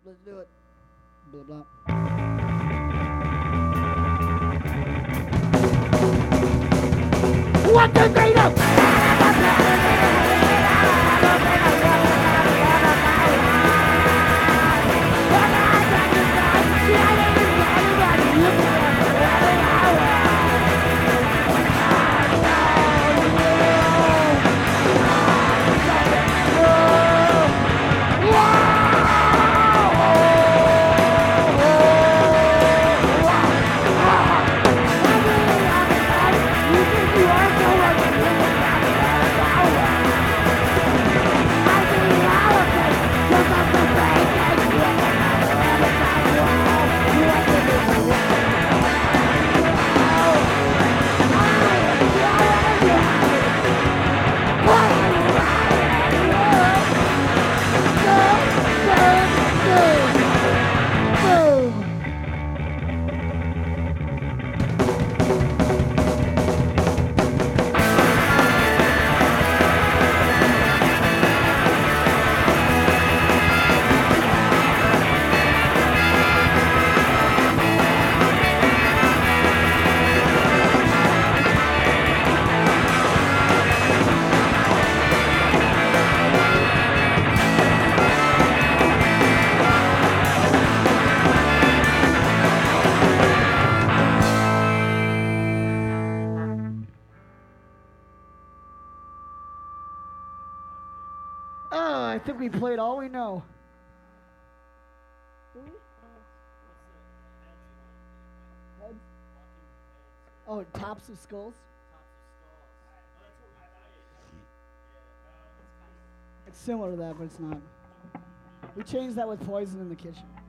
Let's do it. Blah blah. What the freedom? I think we played all we know. Did we? Heads? Oh, Tops of Skulls? It's similar to that, but it's not. We changed that with Poison in the Kitchen.